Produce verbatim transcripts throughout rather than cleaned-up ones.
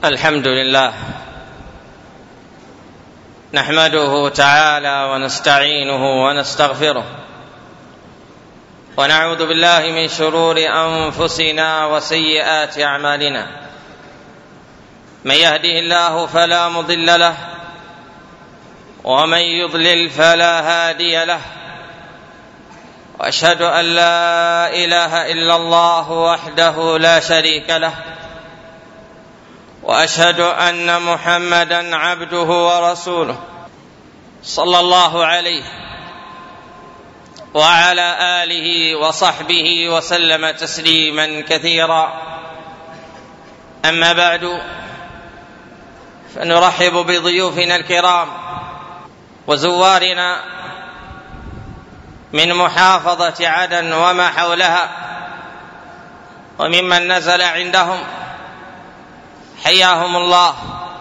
الحمد لله نحمده تعالى ونستعينه ونستغفره ونعوذ بالله من شرور أنفسنا وسيئات أعمالنا. من يهده الله فلا مضل له ومن يضلل فلا هادي له، وأشهد أن لا إله إلا الله وحده لا شريك له، وأشهد أن محمدًا عبده ورسوله صلى الله عليه وعلى آله وصحبه وسلم تسليمًا كثيرا. أما بعد، فنرحب بضيوفنا الكرام وزوارنا من محافظة عدن وما حولها وممن نزل عندهم، حياهم الله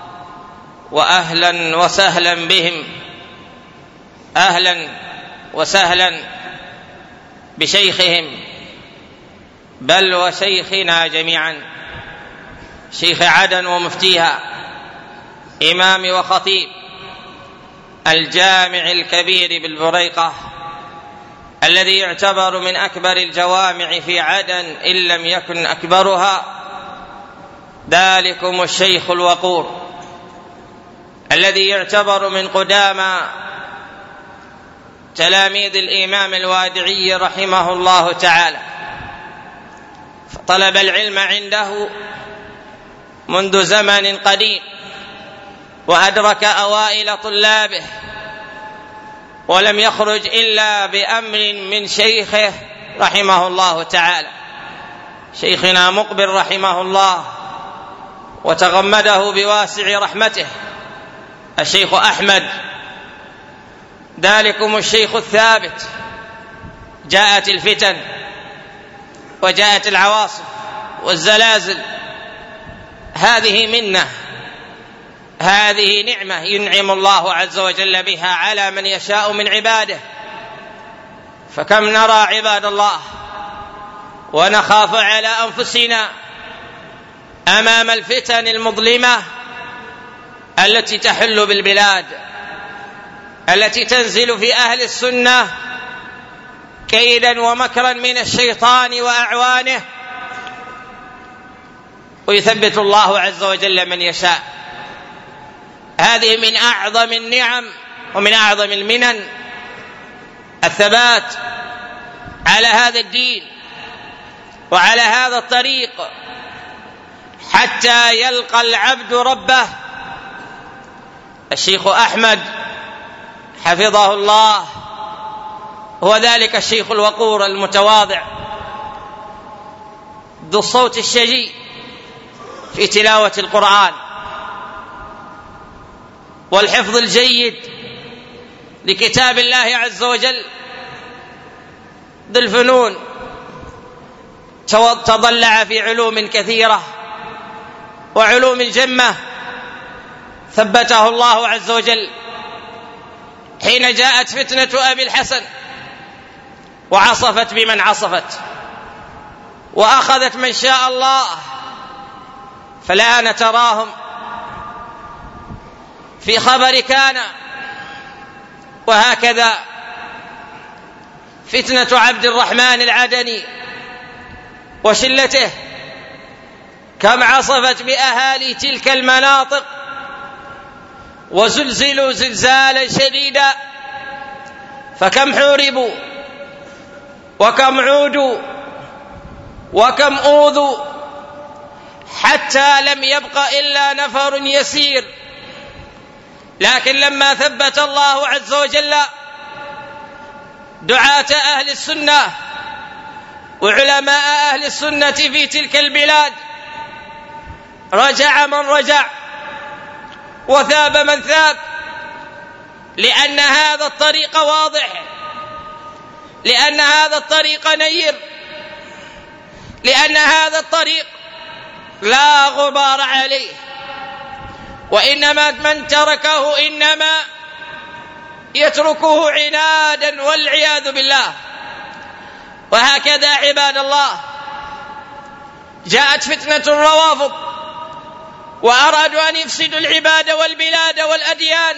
وأهلا وسهلا بهم. أهلا وسهلا بشيخهم بل وشيخنا جميعا، شيخ عدن ومفتيها، إمام وخطيب الجامع الكبير بالبريقة الذي يعتبر من أكبر الجوامع في عدن إن لم يكن أكبرها، ذلكم الشيخ الوقور الذي يعتبر من قدامى تلاميذ الإمام الوادعي رحمه الله تعالى، فطلب العلم عنده منذ زمن قديم وأدرك أوائل طلابه، ولم يخرج إلا بأمر من شيخه رحمه الله تعالى، شيخنا مقبل رحمه الله وتغمده بواسع رحمته، الشيخ أحمد، ذلكم الشيخ الثابت. جاءت الفتن وجاءت العواصف والزلازل، هذه منة، هذه نعمة ينعم الله عز وجل بها على من يشاء من عباده. فكم نرى عباد الله ونخاف على أنفسنا أمام الفتن المظلمة التي تحل بالبلاد، التي تنزل في أهل السنة كيدا ومكرا من الشيطان وأعوانه، ويثبت الله عز وجل من يشاء. هذه من أعظم النعم ومن أعظم المنن، الثبات على هذا الدين وعلى هذا الطريق حتى يلقى العبد ربه. الشيخ أحمد حفظه الله هو ذلك الشيخ الوقور المتواضع ذو الصوت الشجي في تلاوة القرآن والحفظ الجيد لكتاب الله عز وجل، ذو الفنون، تضلع في علوم كثيرة وعلوم الجمة، ثبته الله عز وجل حين جاءت فتنة أبي الحسن وعصفت بمن عصفت وأخذت من شاء الله، فالآن تراهم في خبر كان. وهكذا فتنة عبد الرحمن العدني وشلته، كم عصفت بأهالي تلك المناطق وزلزلوا زلزالا شديدا، فكم حوربوا وكم عودوا وكم أوذوا، حتى لم يبق إلا نفر يسير. لكن لما ثبت الله عز وجل دعاة أهل السنة وعلماء أهل السنة في تلك البلاد، رجع من رجع وثاب من ثاب، لأن هذا الطريق واضح، لأن هذا الطريق نير، لأن هذا الطريق لا غبار عليه، وإنما من تركه إنما يتركه عنادا والعياذ بالله. وهكذا عباد الله جاءت فتنة الروافض وأرادوا أن يفسدوا العباد والبلاد والأديان،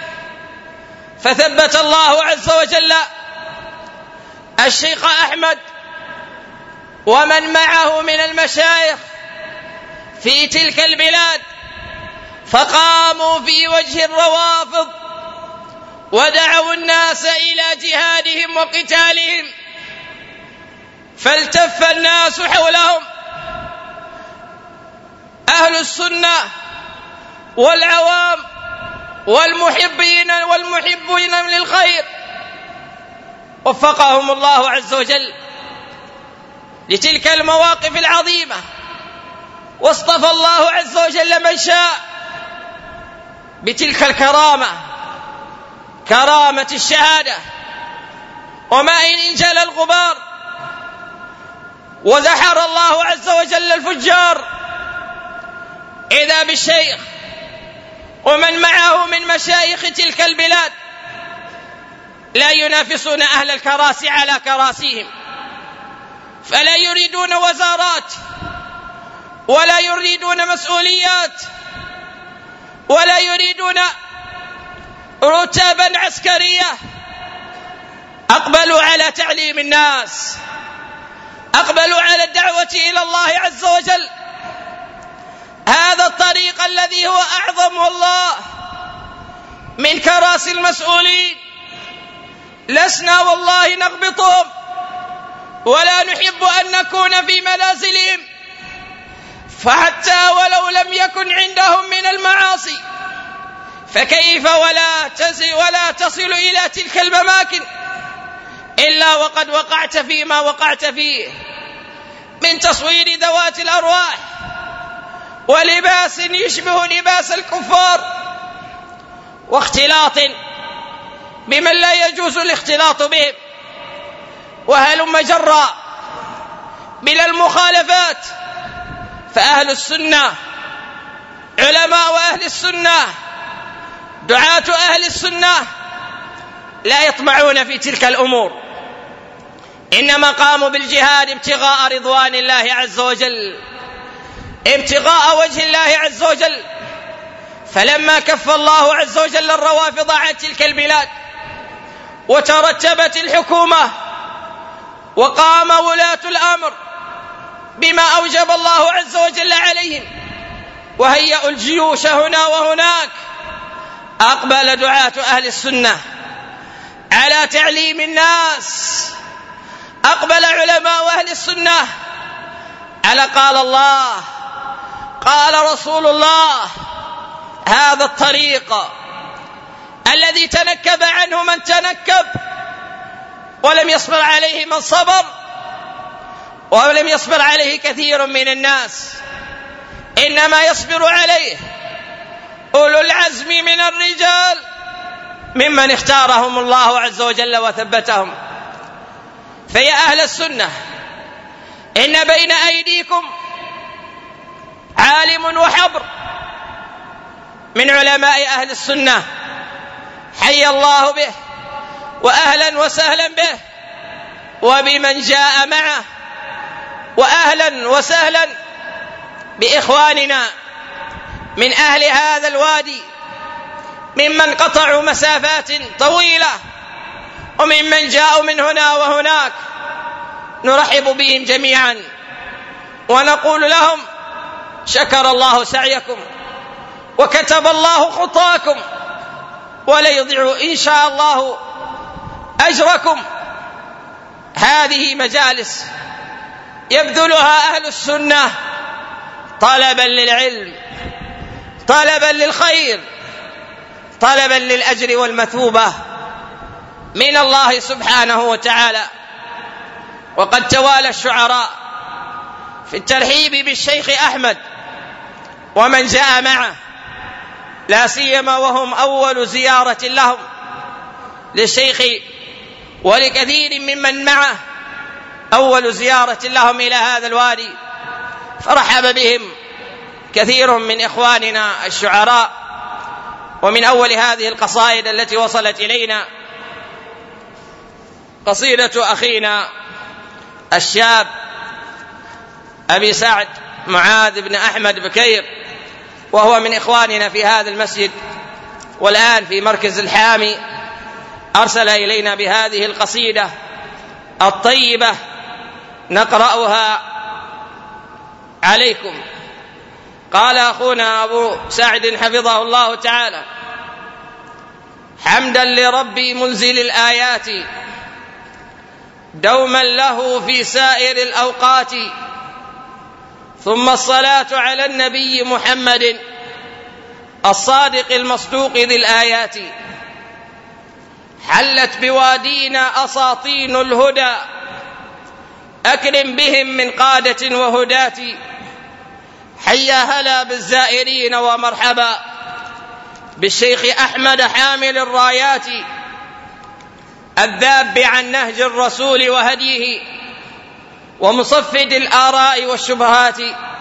فثبت الله عز وجل الشيخ أحمد ومن معه من المشايخ في تلك البلاد، فقاموا في وجه الروافض ودعوا الناس إلى جهادهم وقتالهم، فالتف الناس حولهم، أهل السنة والعوام والمحبين والمحبين للخير، وفقهم الله عز وجل لتلك المواقف العظيمة، واصطفى الله عز وجل من شاء بتلك الكرامة، كرامة الشهادة. وما إن انجل الغبار وزحر الله عز وجل الفجار، إذا بالشيخ ومن معه من مشايخ تلك البلاد لا ينافسون أهل الكراسي على كراسيهم، فلا يريدون وزارات ولا يريدون مسؤوليات ولا يريدون رتبا عسكرية، أقبلوا على تعليم الناس، أقبلوا على الدعوة إلى الله عز وجل. هذا الطريق الذي هو أعظم والله من كراسي المسؤولين، لسنا والله نغبطهم ولا نحب أن نكون في منازلهم، فحتى ولو لم يكن عندهم من المعاصي فكيف ولا تصل, ولا تصل إلى تلك المماكن إلا وقد وقعت فيما وقعت فيه من تصوير ذوات الأرواح ولباس يشبه لباس الكفار، واختلاط بمن لا يجوز الاختلاط بهم، وهلم جرا بلا المخالفات. فأهل السنة، علماء أهل السنة، دعاة أهل السنة لا يطمعون في تلك الأمور، إنما قاموا بالجهاد ابتغاء رضوان الله عز وجل، ابتغاء وجه الله عز وجل. فلما كف الله عز وجل الروافض عن تلك البلاد وترتبت الحكومة وقام ولاة الأمر بما أوجب الله عز وجل عليهم وهيئوا الجيوش هنا وهناك، أقبل دعاة أهل السنة على تعليم الناس، أقبل علماء أهل السنة على قال الله قال رسول الله. هذا الطريق الذي تنكب عنه من تنكب ولم يصبر عليه من صبر، ولم يصبر عليه كثير من الناس، إنما يصبر عليه أولو العزم من الرجال ممن اختارهم الله عز وجل وثبتهم. فيا أهل السنة، إن بين أيديكم عالم وحبر من علماء أهل السنة، حي الله به وأهلا وسهلا به وبمن جاء معه، وأهلا وسهلا بإخواننا من أهل هذا الوادي ممن قطعوا مسافات طويلة وممن جاءوا من هنا وهناك، نرحب بهم جميعا ونقول لهم شكر الله سعيكم وكتب الله خطاكم ولا يضيع إن شاء الله أجركم. هذه مجالس يبذلها أهل السنة طلبا للعلم، طلبا للخير، طلبا للأجر والمثوبة من الله سبحانه وتعالى. وقد توالى الشعراء في الترحيب بالشيخ أحمد ومن جاء معه، لا سيما وهم أول زيارة لهم للشيخ ولكثير ممن معه، أول زيارة لهم إلى هذا الوادي، فرحب بهم كثير من إخواننا الشعراء. ومن أول هذه القصائد التي وصلت إلينا قصيدة أخينا الشاب أبي سعد معاذ بن أحمد بكير وهو من إخواننا في هذا المسجد والآن في مركز الحامي، أرسل إلينا بهذه القصيدة الطيبة نقرأها عليكم. قال أخونا أبو سعد حفظه الله تعالى: حمدا لربي منزل الآيات دوما له في سائر الأوقات، ثم الصلاة على النبي محمد الصادق المصدوق ذي الآيات. حلت بوادينا أساطين الهدى أكرم بهم من قادة وهداة. حيا هلا بالزائرين ومرحبا بالشيخ أحمد حامل الرايات، الذاب عن نهج الرسول وهديه ومصفد الآراء والشبهات.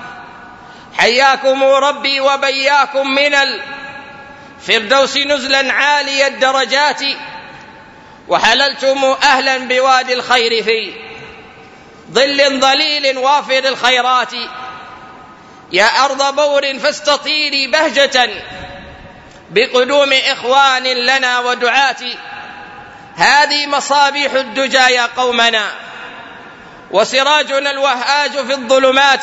حياكم ربي وبياكم من الفردوس نزلا عالي الدرجات، وحللتم أهلا بوادي الخير في ظل ظليل وافر الخيرات. يا أرض بور فاستطيري بهجة بقدوم إخوان لنا ودعاة. هذه مصابيح الدجى يا قومنا وسراجنا الوهاج في الظلمات.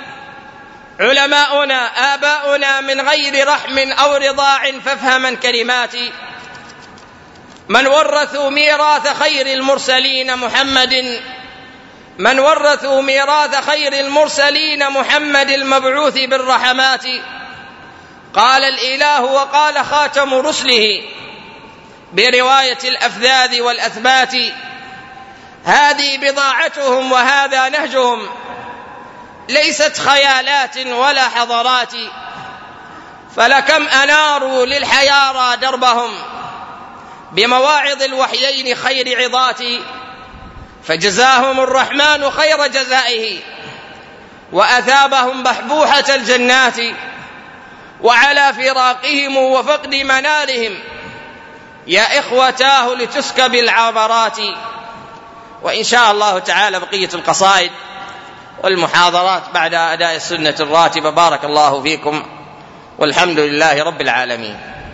علماؤنا آباؤنا من غير رحم أو رضاع فافهما كلماتي. من ورثوا ميراث خير المرسلين محمد من ورثوا ميراث خير المرسلين محمد المبعوث بالرحمات. قال الإله وقال خاتم رسله برواية الأفذاذ والأثبات. هذه بضاعتهم وهذا نهجهم ليست خيالات ولا حضارات. فلكم أناروا للحيارى دربهم بمواعظ الوحيين خير عظات. فجزاهم الرحمن خير جزائه وأثابهم بحبوحة الجنات. وعلى فراقهم وفقد منالهم يا إخوتاه لتسكب العبرات. وإن شاء الله تعالى بقية القصائد والمحاضرات بعد أداء السنة الراتبة. بارك الله فيكم والحمد لله رب العالمين.